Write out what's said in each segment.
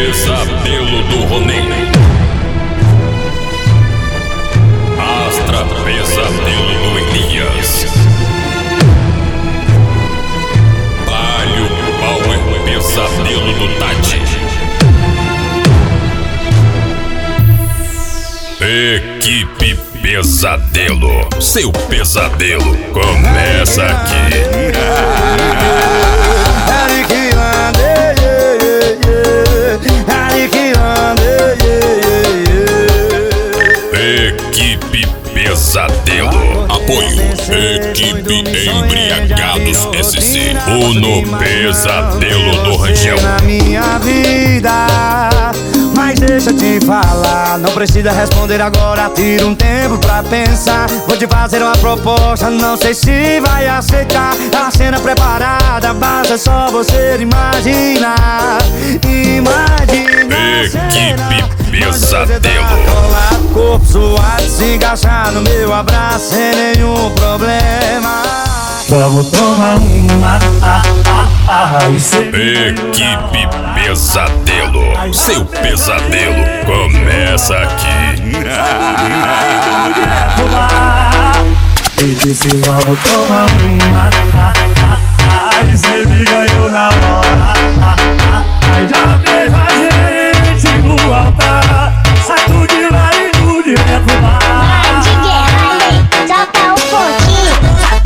Pesadelo do Ronei. Astra, pesadelo do Elias. Palio Power, pesadelo do Tati. Equipe Pesadelo, seu pesadelo começa aqui. Equipe Pesadelo. Apoio Equipe Embriagados SC. Uno Pesadelo do Rangel. Na minha vida, mas deixa eu te falar, não precisa responder agora, tira um tempo pra pensar. Vou te fazer uma proposta, não sei se vai aceitar. A cena preparada, basta só você imaginar. Imagina. Equipe Pesadelo. Colar corpo suado, se encaixar no meu abraço sem nenhum problema. Vamos tomar uma. Equipe Pesadelo, seu pesadelo começa aqui. E disse vamos tomar uma. Aí cê me ganhou na hora. Aí já fez a gente no altar. Sai tudo de lá e tudo de retomar. De guerra, toca um pouquinho.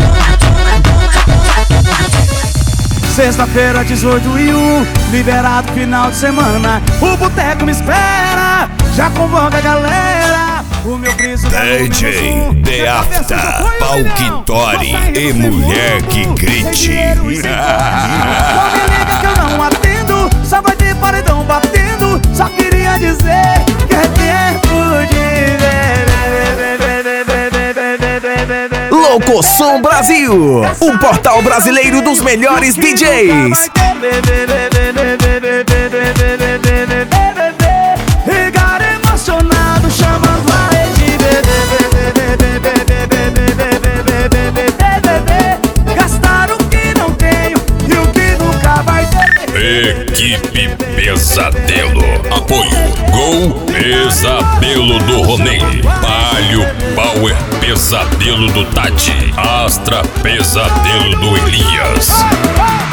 Sexta-feira, 18/1, liberado final de semana. O boteco me espera, já convoca a galera. O meu príncipe DJ The After, Palquitori e Mulher que Grite. Não me liga que eu não atendo, só vai ter paredão batendo. Só queria dizer que é tempo de ver. Loucosom Brasil, um portal brasileiro dos melhores DJs. Ficar emocionado chamando a rede. Gastar o que não tenho e o que nunca vai ter. Equipe Pesadelo. Apoio Gol Pesadelo do Ronei. Palio Power, pesadelo do Tati. Astra, pesadelo do Elias.